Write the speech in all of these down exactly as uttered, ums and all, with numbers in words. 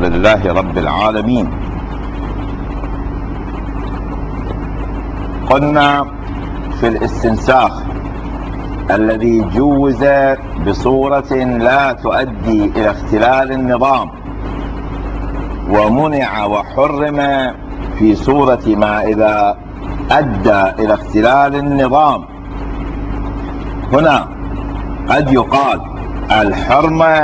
لله رب العالمين. قلنا في الاستنساخ الذي جوز بصورة لا تؤدي إلى اختلال النظام، ومنع وحرم في صورة ما إذا أدى إلى اختلال النظام. هنا قد يقال الحرمة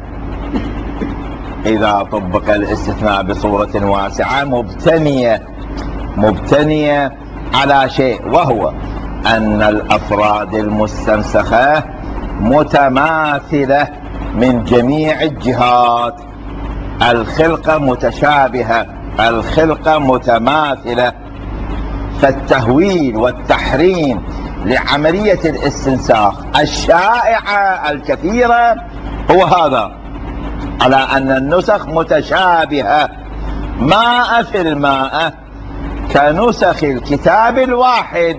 إذا طبق الاستثناء بصورة واسعة مبتنية مبتنية على شيء، وهو أن الأفراد المستنسخة متماثلة من جميع الجهات، الخلقة متشابهة، الخلقة متماثلة. فالتهويل والتحريم لعملية الاستنساخ الشائعة الكثيرة هو هذا، على أن النسخ متشابهة ماء في الماء كنسخ الكتاب الواحد.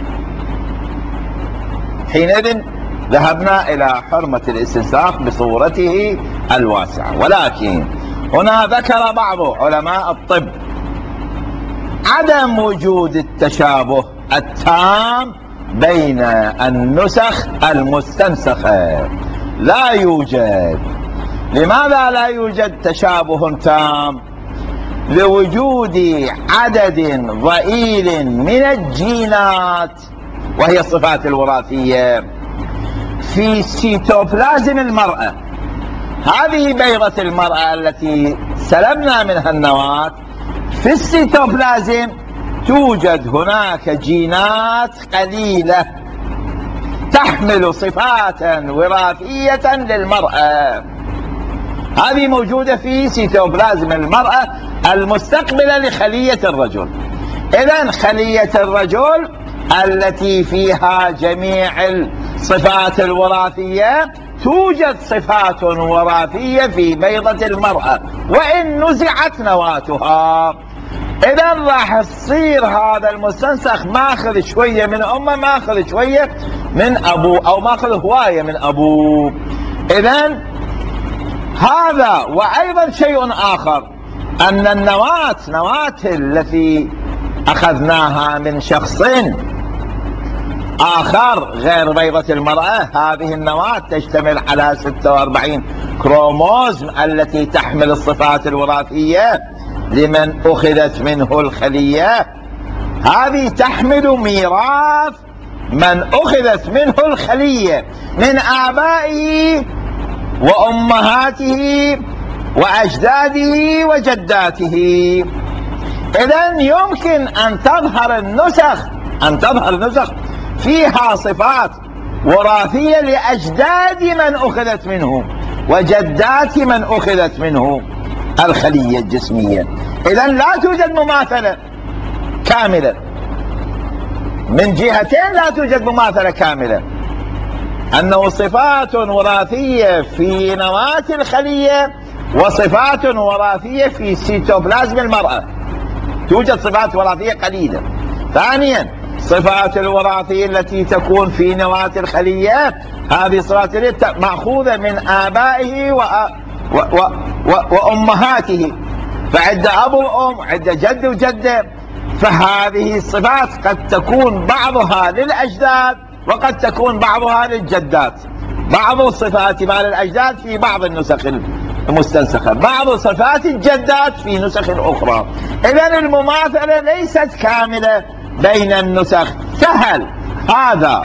حينئذ ذهبنا إلى حرمة الاستنساخ بصورته الواسعة. ولكن هنا ذكر بعض علماء الطب عدم وجود التشابه التام بين النسخ المستنسخة، لا يوجد. لماذا لا يوجد تشابه تام؟ لوجود عدد ضئيل من الجينات وهي الصفات الوراثية في سيتوبلازم المرأة. هذه بيضة المرأة التي سلبنا منها النواة، في السيتوبلازم توجد هناك جينات قليلة تحمل صفات وراثية للمرأة، هذه موجودة في سيتوبلازم المرأة المستقبلة لخلية الرجل. إذن خلية الرجل التي فيها جميع الصفات الوراثية توجد صفات وراثية في بيضة المرأة وإن نزعت نواتها. إذن راح يصير هذا المستنسخ ماخذ شوية من أمه، ماخذ شوية من أبوه، أو ماخذ هواية من أبوه. إذن هذا. وأيضا شيء آخر، أن النواة نواة التي أخذناها من شخص آخر غير بيضة المرأة، هذه النواة تشتمل على ستة وأربعين كروموزوم التي تحمل الصفات الوراثية لمن أخذت منه الخلية. هذه تحمل ميراث من أخذت منه الخلية من آبائه وأمهاته وأجداده وجداته. إذن يمكن أن تظهر النسخ أن تظهر النسخ فيها صفات وراثية لأجداد من أخذت منه وجدات من أخذت منه الخلية الجسمية. إذن لا توجد مماثلة كاملة من جهتين، لا توجد مماثلة كاملة، أنه صفات وراثية في نواة الخلية وصفات وراثية في سيتوبلازم المرأة، توجد صفات وراثية قليلة. ثانيا صفات الوراثية التي تكون في نواة الخلية، هذه صفات مأخوذة من آبائه و... و... و... و... وأمهاته، فعند أبو وأم، عند جد وجدة. فهذه الصفات قد تكون بعضها للأجداد وقد تكون بعضها للجدات. بعض الصفات مع الأجداد في بعض النسخ المستنسخة، بعض صفات الجدات في نسخ أخرى. إذن المماثلة ليست كاملة بين النسخ. فهل هذا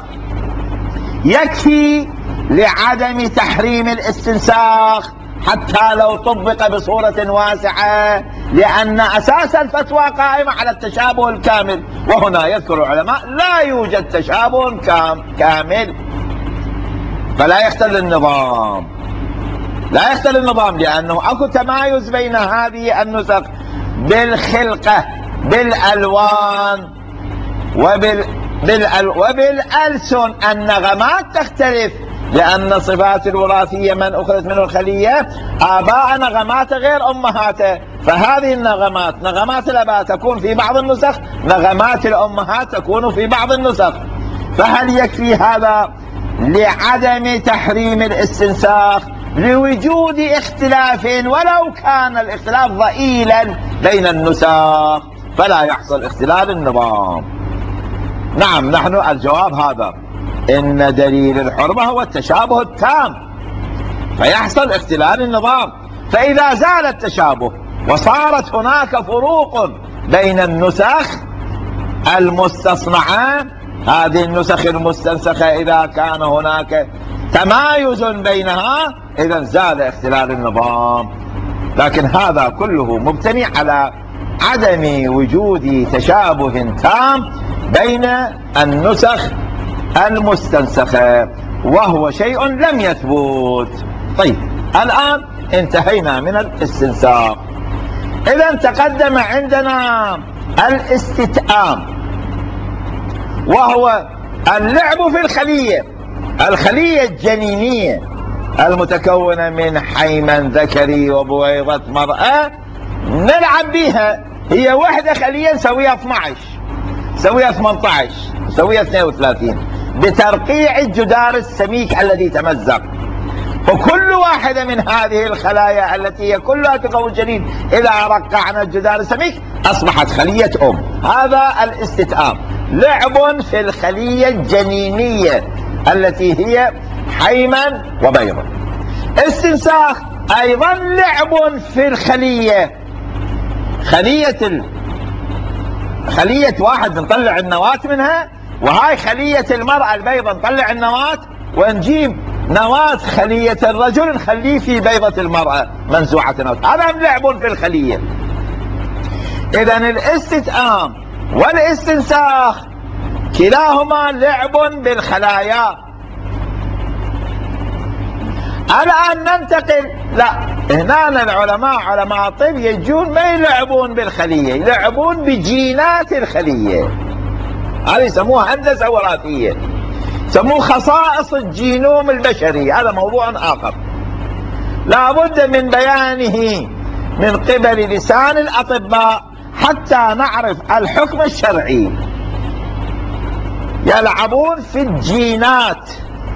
يكفي لعدم تحريم الاستنساخ حتى لو طبق بصورة واسعة؟ لأن أساس الفتوى قائمة على التشابه الكامل، وهنا يذكر العلماء لا يوجد تشابه كامل، فلا يختل النظام، لا يختل النظام، لأنه أكو تمايز بين هذه النسخ بالخلقة، بالألوان، وبال بالأل... وبالألسن. النغمات تختلف، لأن صفات الوراثية من أخذت منه الخلية آباء نغمات غير أمهاته، فهذه النغمات نغمات الآباء تكون في بعض النسخ، نغمات الأمهات تكون في بعض النسخ. فهل يكفي هذا لعدم تحريم الاستنساخ لوجود اختلاف ولو كان الاختلاف ضئيلا بين النسخ، فلا يحصل اختلال النظام. نعم، نحن الجواب هذا، إن دليل الحرمة هو التشابه التام، فيحصل اختلال النظام. فإذا زال التشابه وصارت هناك فروق بين النسخ المستصنعة، هذه النسخ المستنسخة إذا كان هناك تمايز بينها، إذا زال اختلال النظام. لكن هذا كله مبتني على عدم وجود تشابه تام بين النسخ المستنسخة، وهو شيء لم يثبت. طيب، الآن انتهينا من الاستنساخ. إذا تقدم عندنا الاستتئام، وهو اللعب في الخلية الخلية الجنينية المتكونة من حيمن ذكري وبويضة مرأة، نلعب بها. هي وحدة خلية نسويها اثني عشر، نسويها ثمانية عشر، نسويها اثنين وثلاثين، بترقيع الجدار السميك الذي تمزق. وكل واحدة من هذه الخلايا التي هي كلها تكون جنين، إذا رقعنا الجدار السميك أصبحت خلية أم. هذا الاستتئام، لعب في الخلية الجنينية التي هي حيمن وبيضة. استنساخ أيضا لعب في الخلية، خلية ال... خلية واحد نطلع النواة منها، وهاي خلية المرأة البيضة نطلع النواة ونجيب نواة خلية الرجل نخليه في بيضة المرأة منزوعة النواة. هذا لعب في الخلية. إذن الاستتئام والاستنساخ كلاهما لعب بالخلايا. الآن ننتقل، لا، هنا العلماء علماء الطب يجون ما يلعبون بالخلية، يلعبون بجينات الخلية. هذه يسموها هندسة وراثية، يسموه خصائص الجينوم البشري. هذا موضوع آخر لا بد من بيانه من قبل لسان الأطباء حتى نعرف الحكم الشرعي. يلعبون في الجينات.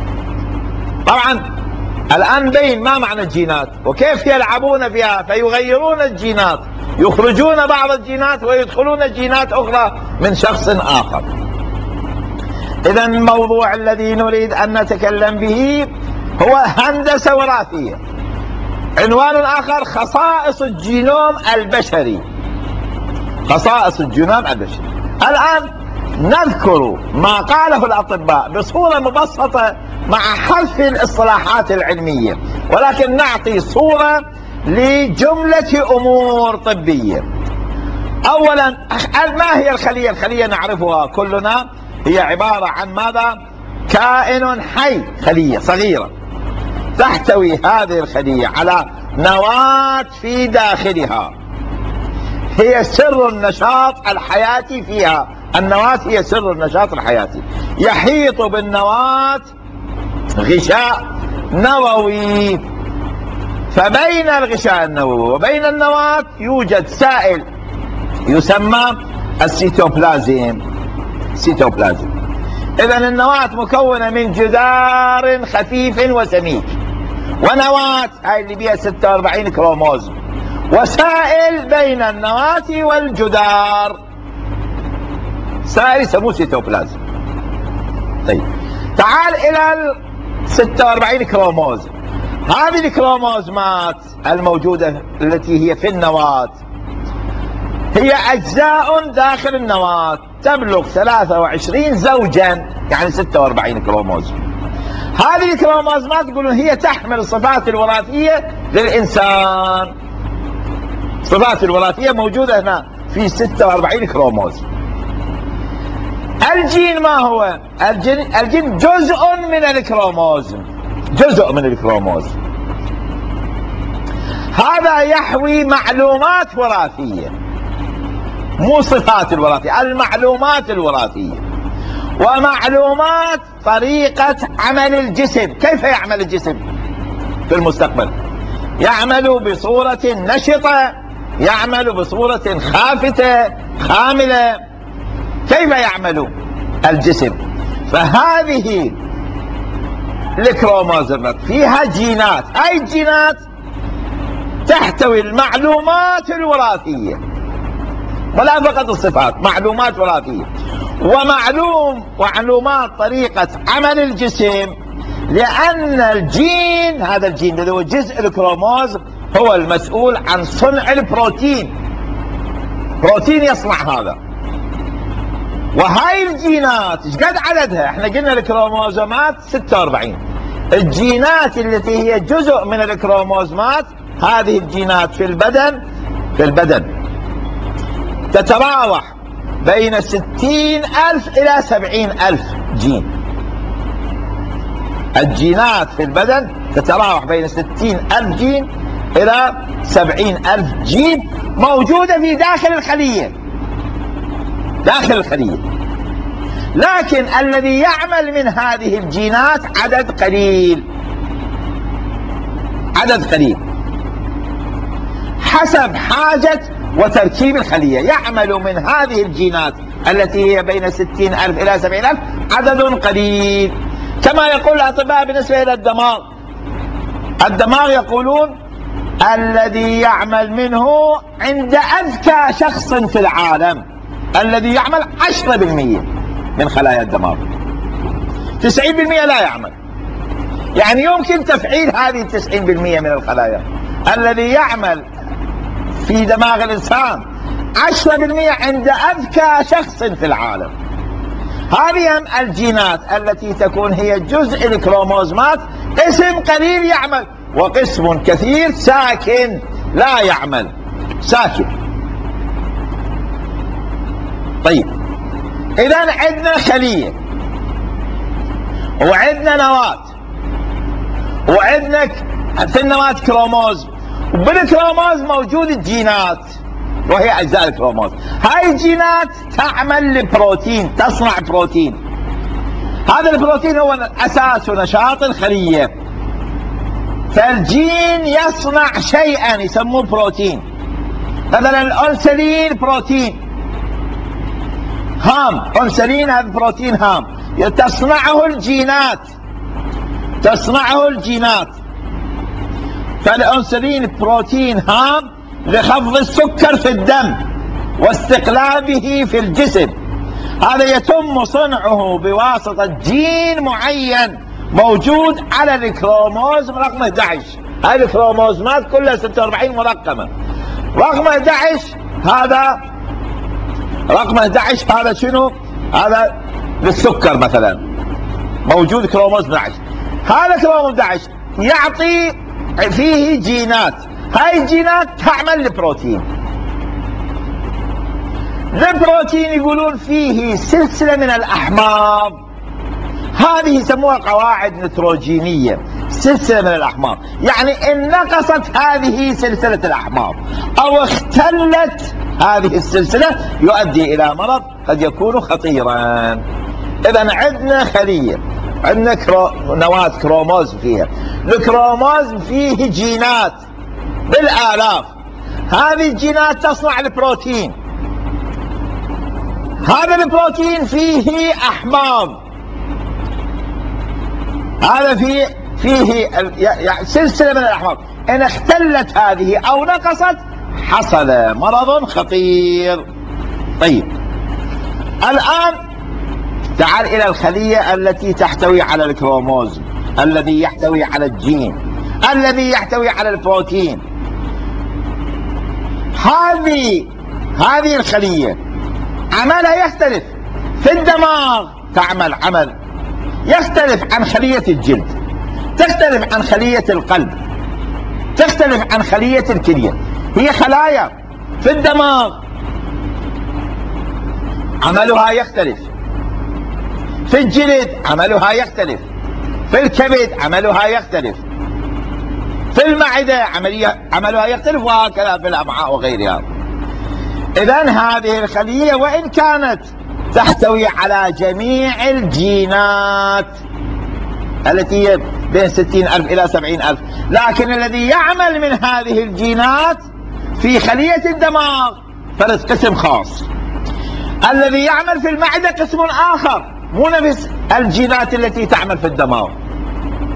طبعا الآن بين ما معنى الجينات وكيف يلعبون فيها، فيغيرون الجينات، يخرجون بعض الجينات ويدخلون جينات أخرى من شخص آخر. إذا الموضوع الذي نريد أن نتكلم به هو هندسة وراثية. عنوان آخر خصائص الجينوم البشري، خصائص الجينوم البشري. الآن نذكر ما قاله الأطباء بصورة مبسطة مع حذف الاصطلاحات العلمية، ولكن نعطي صورة لجملة أمور طبية. أولا، ما هي الخلية؟ الخلية نعرفها كلنا، هي عبارة عن ماذا؟ كائن حي، خلية صغيرة تحتوي هذه الخلية على نواة في داخلها، هي سر النشاط الحياتي فيها. النواة هي سر النشاط الحياتي. يحيط بالنواة غشاء نووي، فبين الغشاء النووي وبين النواة يوجد سائل يسمى السيتوبلازم. سيتوبلازم. إذا النواة مكونة من جدار خفيف وسميك، ونواة هاي اللي بيها ستة وأربعين كروموزوم، وسائل بين النواة والجدار، سائل يسموه سيتوبلازم. طيب، تعال إلى ال ستة وأربعين كروموزوم. هذه الكروموزومات الموجودة التي هي في النواة هي أجزاء داخل النواة تبلغ ثلاثة وعشرين زوجا، يعني ستة وأربعين كروموزوم. هذه الكروموزومات يقولون هي تحمل الصفات الوراثية للإنسان. الصفات الوراثية موجودة هنا في ستة وأربعين كروموزوم. الجين ما هو؟ الجين, الجين جزء من الكروموزوم، جزء من الكروموزوم. هذا يحوي معلومات وراثية، مو صفات الوراثية، المعلومات الوراثية، ومعلومات طريقة عمل الجسم. كيف يعمل الجسم في المستقبل؟ يعمل بصورة نشطة، يعمل بصورة خافتة خاملة. كيف يعمل الجسم؟ فهذه الكروموزومات فيها جينات، هاي الجينات تحتوي المعلومات الوراثية، ولا فقط الصفات، معلومات وراثية ومعلوم معلومات طريقة عمل الجسم. لأن الجين، هذا الجين اللي هو جزء الكروموزوم، هو المسؤول عن صنع البروتين. بروتين يصنع هذا. وهاي الجينات ايش قد عددها؟ احنا قلنا الكروموزومات ستة وأربعين. الجينات التي هي جزء من الكروموزومات، هذه الجينات في البدن في البدن تتراوح بين ستين ألف إلى سبعين ألف جين. الجينات في البدن تتراوح بين ستين ألف جين إلى سبعين ألف جين موجودة في داخل الخلية داخل الخلية لكن الذي يعمل من هذه الجينات عدد قليل عدد قليل حسب حاجة وتركيب الخلية. يعمل من هذه الجينات التي هي بين ستين ألف إلى سبعين ألف عدد قليل. كما يقول الأطباء بالنسبة إلى الدماغ، الدماغ يقولون الذي يعمل منه عند أذكى شخص في العالم الذي يعمل عشرة بالمئة من خلايا الدماغ، تسعين بالمئة لا يعمل. يعني يمكن تفعيل هذه التسعين بالمئة من الخلايا. الذي يعمل في دماغ الإنسان عشرة بالمئة عند أذكى شخص في العالم. هذه الجينات التي تكون هي جزء الكروموزومات، قسم قليل يعمل وقسم كثير ساكن لا يعمل، ساكن. طيب، إذا عندنا خلية وعندنا نواة وعندنا في النواة كروموز، وبالكروموز موجود الجينات وهي أجزاء الكروموز. هاي الجينات تعمل لبروتين، تصنع بروتين. هذا البروتين هو أساس نشاط الخلية. فالجين يصنع شيئا يسموه بروتين. مثلا الأنسولين بروتين هام، أنسولين هذا بروتين هام تصنعه الجينات تصنعه الجينات فالأنسولين بروتين هام لخفض السكر في الدم واستقلابه في الجسم. هذا يتم صنعه بواسطة جين معين موجود على الكروموزوم رقم أحد عشر. هذه الكروموزومات كلها ستة وأربعين مرقمة. رقم أحد عشر هذا رقم أحد عشر هذا شنو؟ هذا للسكر مثلا، موجود كروموزوم أحد عشر. هذا كروموزوم أحد عشر يعطي فيه جينات، هاي الجينات تعمل لبروتين. البروتين يقولون فيه سلسلة من الأحماض، هذه يسموها قواعد نيتروجينية، سلسلة من الأحماض. يعني إن نقصت هذه سلسلة الأحماض أو اختلت هذه السلسلة يؤدي إلى مرض قد يكون خطيرا. إذا عندنا خلية، عندنا كرو... نواة كروموز فيها، الكروموز فيه جينات بالآلاف. هذه الجينات تصنع البروتين، هذا البروتين فيه أحماض، هذا فيه فيه سلسلة من الأحماض. إن اختلت هذه أو نقصت حصل مرض خطير. طيب، الآن تعال إلى الخلية التي تحتوي على الكروموزوم، الذي يحتوي على الجين، الذي يحتوي على البروتين. هذه هذه الخلية عملها يختلف. في الدماغ تعمل عمل يختلف عن خلية الجلد، تختلف عن خلية القلب، تختلف عن خلية الكلية. هي خلايا. في الدماغ عملها يختلف، في الجلد عملها يختلف، في الكبد عملها يختلف، في المعدة عملها يختلف، وهكذا في الأمعاء وغيرها. إذن هذه الخلية وإن كانت تحتوي على جميع الجينات التي هي بين ستين ألف إلى سبعين ألف، لكن الذي يعمل من هذه الجينات في خلية الدماغ فرد قسم خاص. الذي يعمل في المعدة قسم آخر، مو نفس الجينات التي تعمل في الدماغ.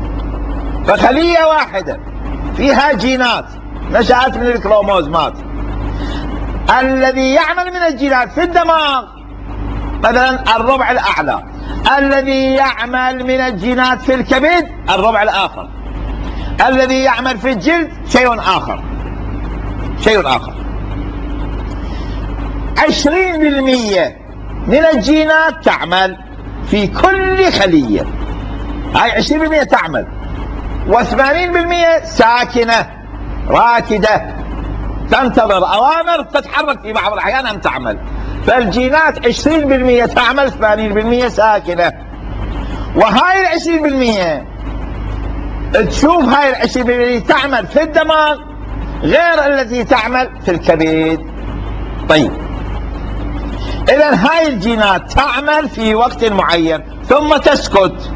فخلية واحدة فيها جينات نشأت من الكروموزومات، الذي يعمل من الجينات في الدماغ مثلا الربع الأعلى، الذي يعمل من الجينات في الكبد الربع الآخر، الذي يعمل في الجلد شيء آخر شيء آخر. عشرين بالمئة من الجينات تعمل في كل خلية، هاي عشرين بالمئة تعمل، وثمانين بالمئة ساكنة راكدة تنتظر أوامر تتحرك في بعض الأحيان أن تعمل. فالجينات عشرين بالمئة تعمل، ثمانين بالمئة ساكنة. وهاي العشرين بالمئة تشوف هاي العشرين بالمئة تعمل في الدماغ غير التي تعمل في الكبد. طيب إذا هاي الجينات تعمل في وقت معين ثم تسكت،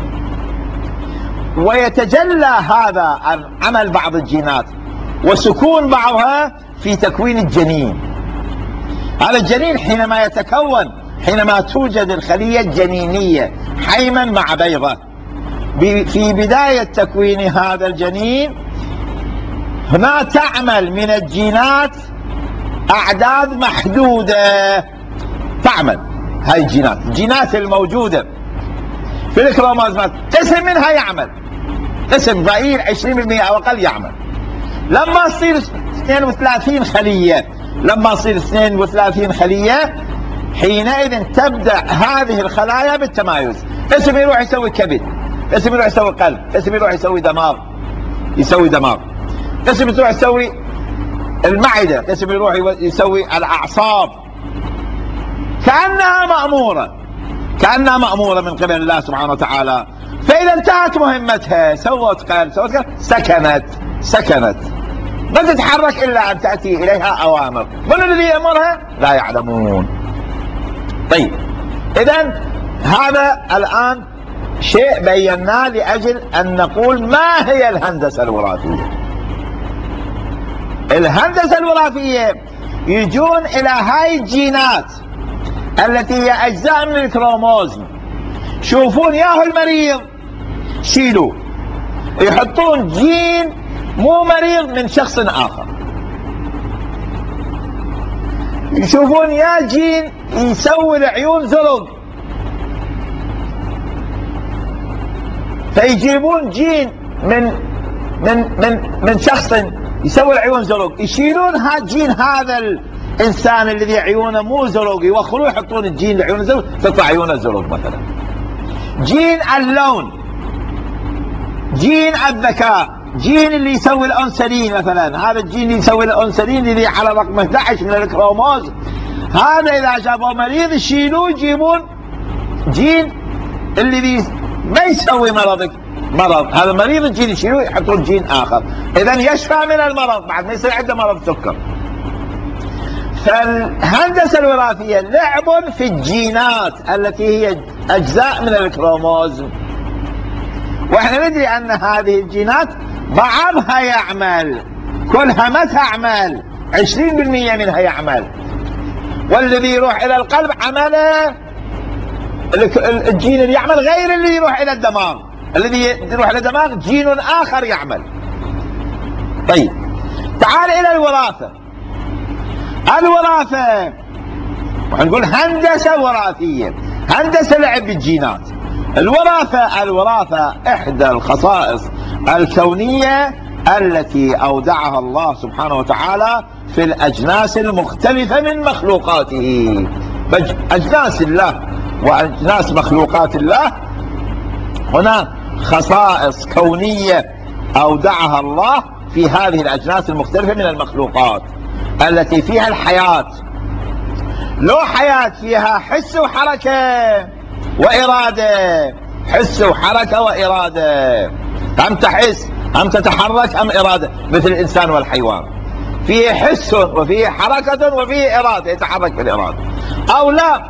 ويتجلى هذا عمل بعض الجينات وسكون بعضها في تكوين الجنين. هذا الجنين حينما يتكون، حينما توجد الخلية الجنينية حيما مع بيضة، في بداية تكوين هذا الجنين هنا تعمل من الجينات أعداد محدودة، تعمل هاي الجينات، الجينات الموجودة في الكروموزومات قسم منها يعمل، قسم ضئيل عشرين بالمئة أو أقل يعمل. لما تصير اثنين وثلاثين خلية، لما تصير اثنين وثلاثين خلية حينئذ تبدأ هذه الخلايا بالتمايز، قسم يروح يسوي كبد، قسم يروح يسوي قلب، قسم يروح يسوي دماغ يسوي دماغ قسم يروح يسوي المعدة، قسم يروح يسوي الأعصاب، كأنها مأمورة كأنها مأمورة من قبل الله سبحانه وتعالى. فإذا انتهت مهمتها، سوت قلب سوت قلب، سكنت سكنت ما تتحرك إلا أن تأتي إليها أوامر. من الذي يأمرها؟ لا يعلمون. طيب إذا هذا الآن شيء بيناه لأجل أن نقول ما هي الهندسة الوراثية. الهندسة الوراثية يجون إلى هاي الجينات التي هي أجزاء من الكروموزوم، شوفون ياهو المريض شيلوه، يحطون جين مو مريض من شخص آخر، يشوفون يا جين يسوي العيون زرق فيجيبون جين من من من من شخص يسوي العيون زرق، يشيلون ها جين هذا الانسان الذي عيونه مو زرق يوخروه يحطون الجين العيون زرق تطلع عيونه زرق. مثلا جين اللون، جين الذكاء، جين اللي يسوي الانسولين، مثلا هذا الجين اللي يسوي الانسولين اللي على رقم احد عشر من الكروموز، هذا اذا جابوا مريض يشيلوه يجيبون جين اللي ما يسوي مرضك مرض، هذا مريض الجين يشيلوه يحطون جين اخر، اذا يشفى من المرض بعد ما يصير عنده مرض سكر. فالهندسة الوراثية لعب في الجينات التي هي اجزاء من الكروموزوم، واحنا ندري ان هذه الجينات بعضها يعمل، كلها ما تعمل، عشرين بالمئة منها يعمل، والذي يروح الى القلب عمله الجين اللي يعمل غير اللي يروح الى الدماغ، الذي يروح الى الدماغ جين اخر يعمل. طيب تعال الى الوراثة. الوراثة ونقول هندسة وراثية، هندسة لعب بالجينات. الوراثة الوراثة إحدى الخصائص الكونية التي أودعها الله سبحانه وتعالى في الأجناس المختلفة من مخلوقاته. أجناس الله وأجناس مخلوقات الله هنا خصائص كونية أودعها الله في هذه الأجناس المختلفة من المخلوقات التي فيها الحياة. لو حياة فيها حس وحركة وإرادة، حس وحركة وإرادة، أم تحس أم تتحرك أم إرادة، مثل الإنسان والحيوان فيه حس وفيه حركة وفيه إرادة يتحرك بالإرادة، أو لا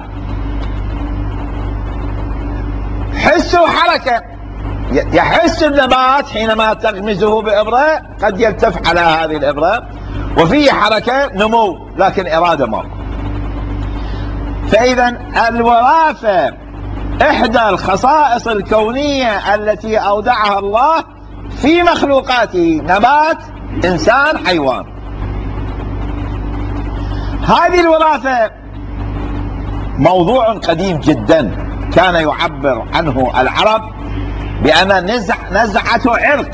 حس وحركة، يحس النبات حينما تغمزه بإبرة قد يلتف على هذه الإبرة، وفيه حركة نمو لكن إرادة ما. فإذا الوراثة إحدى الخصائص الكونية التي أودعها الله في مخلوقاته، نبات، إنسان، حيوان. هذه الوراثة موضوع قديم جدا، كان يعبر عنه العرب بأن نزع نزعة عرق.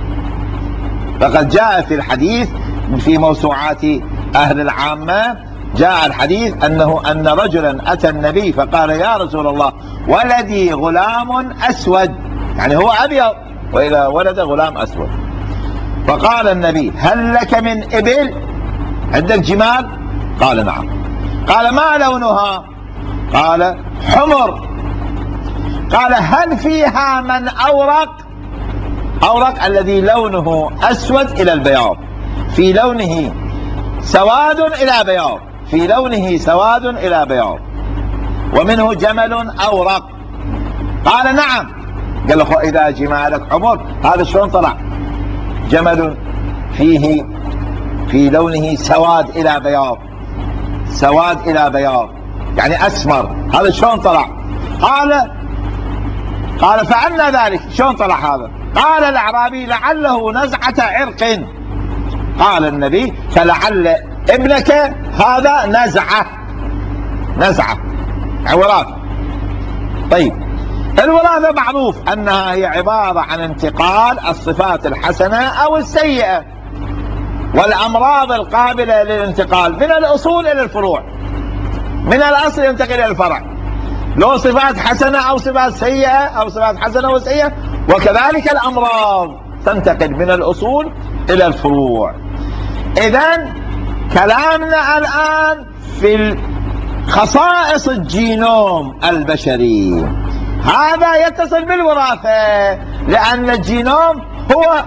فقد جاء في الحديث في موسوعات أهل العامة، جاء الحديث أنه أن رجلا أتى النبي فقال: يا رسول الله، ولدي غلام أسود، يعني هو أبيض وإذا ولد غلام أسود. فقال النبي: هل لك من إبل؟ عندك جمال؟ قال: نعم. قال: ما لونها؟ قال: حمر. قال: هل فيها من أورق؟ أورق الذي لونه أسود إلى البياض، في لونه سواد إلى بياض، في لونه سواد إلى بياض، ومنه جمل أورق. قال: نعم. قال له: إذا جمالك حمر، هذا شلون طلع جمل فيه في لونه سواد إلى بياض، سواد إلى بياض يعني أسمر، هذا شلون طلع؟ قال قال فعلنا ذلك، شلون طلع هذا؟ قال الأعرابي: لعله نزعة عرق. قال النبي: فلعل ابنك هذا نزعة، نزعة وراثة. طيب، الوراثة معروف أنها هي عبارة عن انتقال الصفات الحسنة أو السيئة والأمراض القابلة للانتقال من الأصول إلى الفروع، من الأصل ينتقل إلى الفرع، له صفات حسنة أو صفات سيئة أو صفات حسنة وسيئة، وكذلك الأمراض تنتقل من الأصول إلى الفروع. إذن كلامنا الآن في خصائص الجينوم البشري، هذا يتصل بالوراثة، لأن الجينوم هو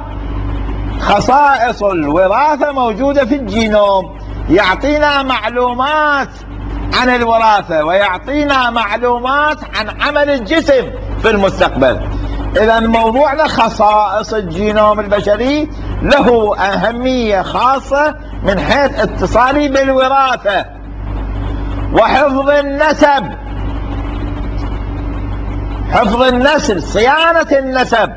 خصائص الوراثة موجودة في الجينوم، يعطينا معلومات عن الوراثة ويعطينا معلومات عن عمل الجسم في المستقبل. إذا موضوعنا خصائص الجينوم البشري له أهمية خاصة من حيث اتصاله بالوراثة وحفظ النسب، حفظ النسل، صيانة النسب.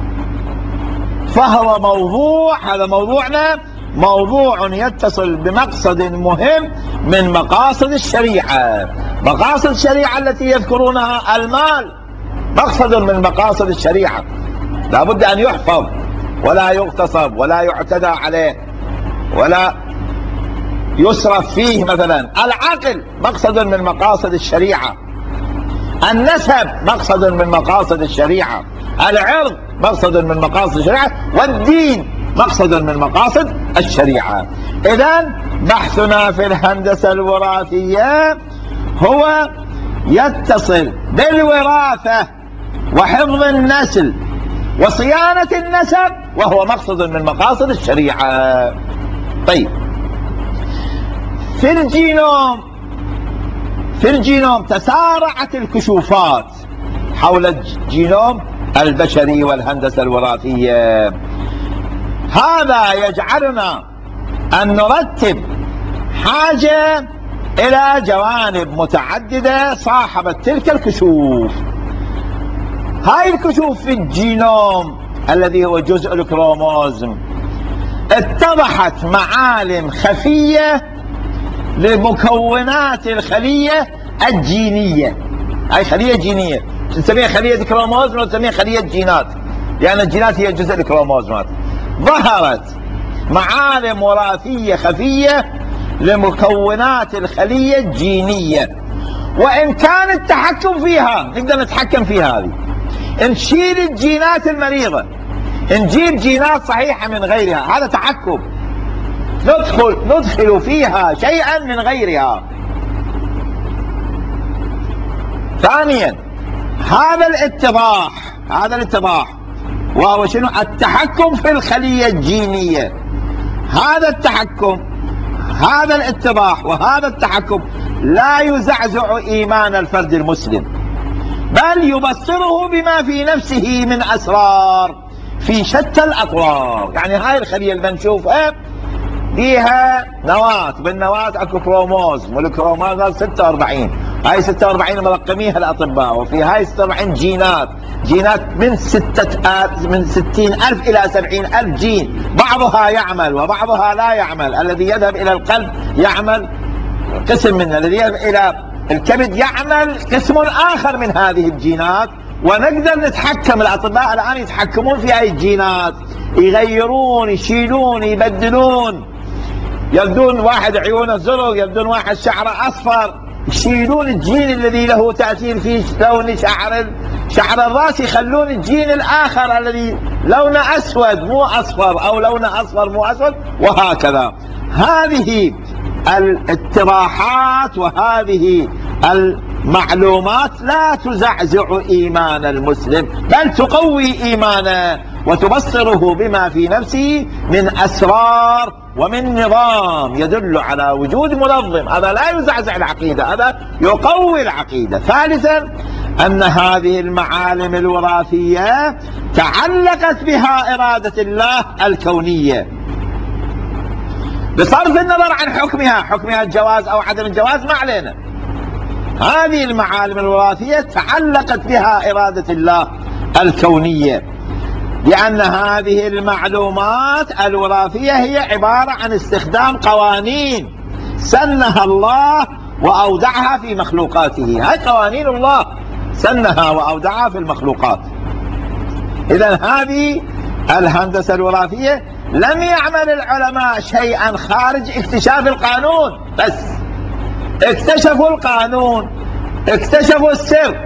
فهو موضوع، هذا موضوعنا، موضوع يتصل بمقصد مهم من مقاصد الشريعة. مقاصد الشريعة التي يذكرونها المال مقصد من مقاصد الشريعة، لا بد أن يحفظ ولا يغتصب ولا يعتدى عليه ولا يسرف فيه. مثلا العقل مقصد من مقاصد الشريعة، النسب مقصد من مقاصد الشريعة، العرض مقصد من مقاصد الشريعة، والدين مقصد من مقاصد الشريعة. إذن بحثنا في الهندسة الوراثية هو يتصل بالوراثة وحفظ النسل وصيانة النسب، وهو مقصد من مقاصد الشريعة. طيب، في الجينوم في الجينوم تسارعت الكشوفات حول الجينوم البشري والهندسة الوراثية. هذا يجعلنا أن نرتب حاجة إلى جوانب متعددة صاحبت تلك الكشوف. هاي الكشوف في الجينوم الذي هو جزء الكروموزوم اتضحت معالم خفية لمكونات الخلية الجينية. هاي خلية جينية نسميها خلية كروموزوم ونسميها خلية جينات، لأن الجينات هي جزء الكروموزومات. ظهرت معالم وراثية خفية لمكونات الخلية الجينية، وإن كان التحكم فيها نقدر نتحكم فيها. هذه نشيل الجينات المريضة، نجيب جينات صحيحة من غيرها، هذا تحكم. ندخل ندخل فيها شيئا من غيرها. ثانيا، هذا الاتضاح هذا الاتضاح وهو شنو؟ التحكم في الخلية الجينية. هذا التحكم، هذا الاتضاح وهذا التحكم لا يزعزع إيمان الفرد المسلم، بل يبصره بما في نفسه من أسرار في شتى الأطوار. يعني هاي الخلية اللي بنشوفها فيها نواة، بالنواة اكو كروموزوم، والكروموزوم ستة وأربعين، هاي ستة وأربعين مرقميها الأطباء، وفي هاي ستة وأربعين جينات، جينات من ستة آلاف من ستين ألف إلى سبعين ألف جين، بعضها يعمل وبعضها لا يعمل. الذي يذهب إلى القلب يعمل قسم منه، الذي يذهب إلى الكبد يعمل قسم آخر من هذه الجينات، ونقدر نتحكم. الأطباء الآن يتحكمون في هذه الجينات، يغيرون، يشيلون، يبدلون، يبدون واحد عيونه زرق، يبدون واحد شعره أصفر، يشيلون الجين الذي له تأثير في لون شعر شعر الرأس، يخلون الجين الآخر الذي لونه أسود مو أصفر، أو لونه أصفر مو أسود، وهكذا. هذه الاطراحات وهذه المعلومات لا تزعزع إيمان المسلم، بل تقوي إيمانه وتبصره بما في نفسه من أسرار ومن نظام يدل على وجود منظم. هذا لا يزعزع العقيدة، هذا يقوي العقيدة. ثالثا، أن هذه المعالم الوراثية تعلقت بها إرادة الله الكونية، بصرف النظر عن حكمها، حكمها الجواز أو عدم الجواز ما علينا. هذه المعالم الوراثية تعلقت بها إرادة الله الكونية، لأن هذه المعلومات الوراثية هي عبارة عن استخدام قوانين سنها الله وأودعها في مخلوقاته. هذه قوانين الله سنها وأودعها في المخلوقات. إذن هذه الهندسة الوراثية لم يعمل العلماء شيئا خارج اكتشاف القانون بس، اكتشفوا القانون، اكتشفوا السر،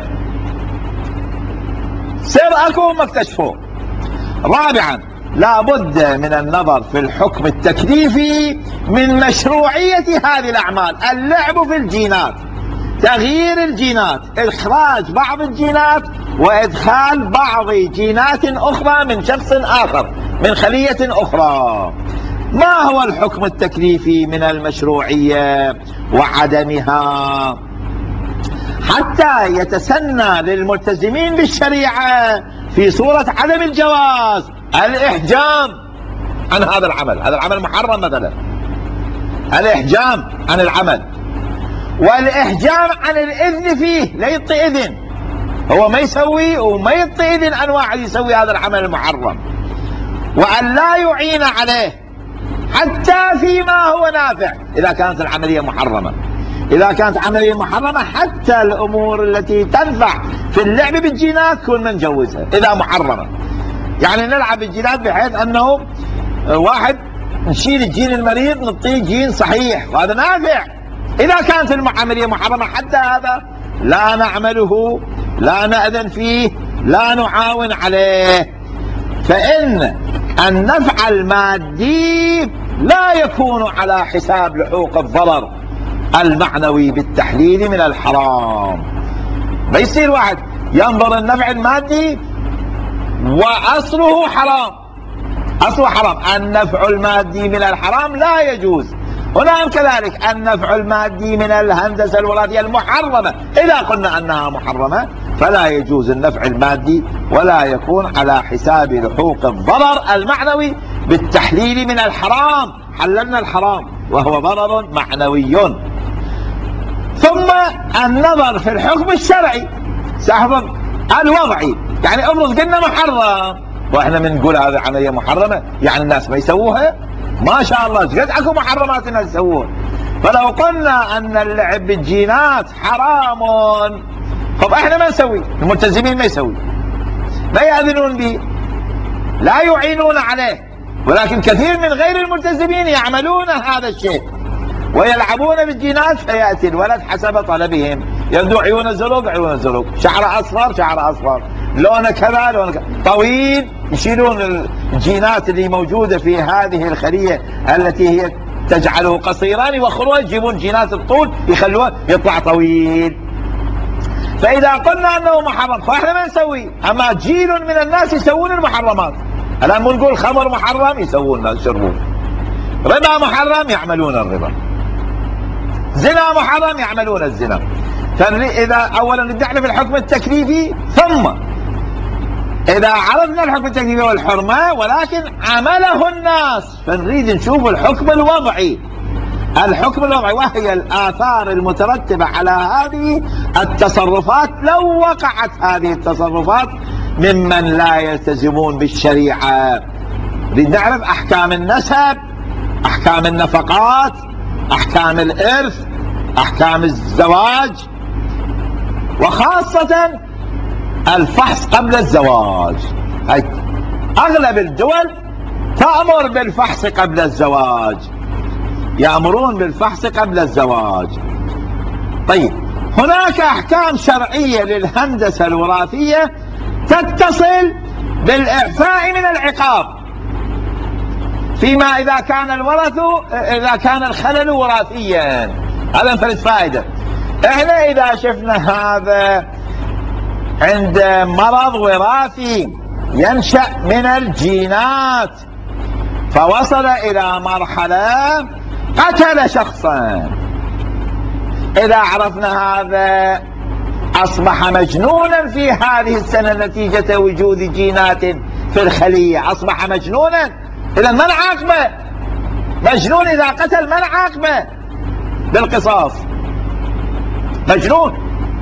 سر أكو ما اكتشفوه. رابعا، لا بد من النظر في الحكم التكليفي من مشروعية هذه الأعمال. اللعب في الجينات، تغيير الجينات، إخراج بعض الجينات وإدخال بعض جينات أخرى من شخص آخر، من خلية أخرى. ما هو الحكم التكليفي من المشروعية وعدمها حتى يتسنى للملتزمين بالشريعة في صورة عدم الجواز الإحجام عن هذا العمل؟ هذا العمل محرم مثلا، الإحجام عن العمل، والإحجام عن الإذن فيه، لا يعطي إذن، هو ما يسوي وما يعطي إذن أن واحد يسوي هذا العمل المحرم، وأن لا يعين عليه حتى فيما هو نافع إذا كانت العملية محرمة. إذا كانت عملية محرمة حتى الأمور التي تنفع في اللعب بالجينات كل من جوزها إذا محرمة. يعني نلعب بالجينات بحيث أنه واحد نشيل الجين المريض نعطيه جين صحيح، وهذا نافع. إذا كانت العملية محرمة حتى هذا لا نعمله، لا نأذن فيه، لا نعاون عليه. فإن النفع المادي لا يكون على حساب لحوق الضرر المعنوي بالتحليل من الحرام. ما يصير واحد ينظر النفع المادي وأصله حرام، أصله حرام. النفع المادي من الحرام لا يجوز. هنا كذلك النفع المادي من الهندسة الوراثية المحرمة، إذا قلنا أنها محرمة فلا يجوز النفع المادي ولا يكون على حساب لحوق الضرر المعنوي بالتحليل من الحرام. حللنا الحرام وهو ضرر معنوي. ثم النظر في الحكم الشرعي، سأحفظ الوضعي. يعني افرض قلنا محرم واحنا بنقول هذه عملية محرمة، يعني الناس ما يسووها؟ ما شاء الله قد اكو محرمات الناس يسووها. فلو قلنا ان اللعب بالجينات حرام، طب احنا ما نسوي، الملتزمين ما يسوي، ما يأذنون به، لا يعينون عليه، ولكن كثير من غير الملتزمين يعملون هذا الشيء ويلعبون بالجينات، فيأتي الولد حسب طلبهم، يبدو عيونه زرق عيونه زرق، شعره اصفر شعره اصفر، لونه كذا لونه كذا، طويل، يشيلون الجينات اللي موجوده في هذه الخليه التي هي تجعله قصيرا، يوخروها يجيبون جينات الطول يخلوه يطلع طويل. فاذا قلنا انه محرم فاحنا ما نسوي، اما جيل من الناس يسوون المحرمات. الان مو نقول خمر محرم يسوون الناس يشربون، ربا محرم يعملون الربا، زنا محرم يعملون الزنا. فإذا أولا نعرف الحكم التكليفي، ثم إذا عرفنا الحكم التكليفي والحرمة ولكن عمله الناس، فنريد نشوف الحكم الوضعي. الحكم الوضعي، وهي الآثار المترتبة على هذه التصرفات لو وقعت هذه التصرفات ممن لا يلتزمون بالشريعة. نريد نعرف أحكام النسب، أحكام النفقات، أحكام الإرث، أحكام الزواج، وخاصة الفحص قبل الزواج. أي أغلب الدول تأمر بالفحص قبل الزواج، يأمرون بالفحص قبل الزواج. طيب، هناك أحكام شرعية للهندسة الوراثية تتصل بالإعفاء من العقاب فيما إذا كان الورث إذا كان الخلل وراثيا. هذا فرد فائدة. احنا إذا شفنا هذا عند مرض وراثي ينشأ من الجينات فوصل إلى مرحلة قتل شخصا، إذا عرفنا هذا أصبح مجنونا في هذه السنة نتيجة وجود جينات في الخلية، أصبح مجنونا. إذا من عاقبه؟ مجنون إذا قتل من عاقبه بالقصاص؟ مجنون.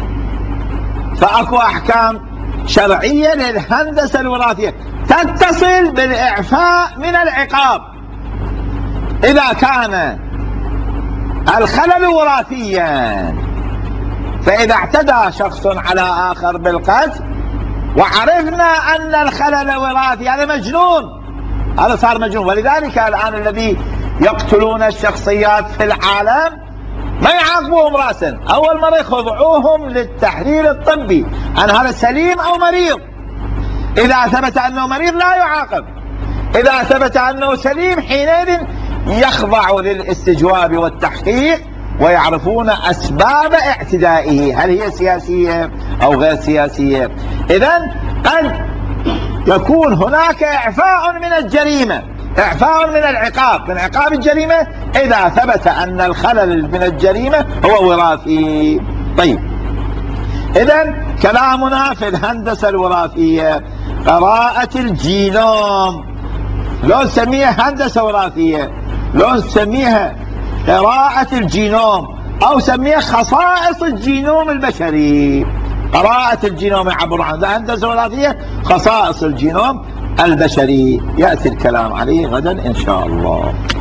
فأكو أحكام شرعية للهندسة الوراثية تتصل بالإعفاء من العقاب إذا كان الخلل وراثيا. فإذا اعتدى شخص على آخر بالقتل وعرفنا أن الخلل وراثي، هذا مجنون، هذا صار مجنون. ولذلك الآن الذي يقتلون الشخصيات في العالم ما يعاقبوهم رأسا، أول مرة يخضعوهم للتحليل الطبي أن هذا سليم أو مريض. إذا ثبت أنه مريض لا يعاقب، إذا ثبت أنه سليم حينئذ يخضع للاستجواب والتحقيق ويعرفون أسباب اعتدائه، هل هي سياسية أو غير سياسية. إذن قد يكون هناك إعفاء من الجريمة، إعفاء من العقاب، من عقاب الجريمة إذا ثبت أن الخلل من الجريمة هو وراثي. طيب، إذن كلامنا في الهندسة الوراثية قراءة الجينوم، لو نسميها هندسة وراثية، لو نسميها قراءة الجينوم، أو سميها خصائص الجينوم البشري. قراءة الجينوم يعبر عن هندسة وراثية، خصائص الجينوم البشري، يأتي الكلام عليه غدا إن شاء الله.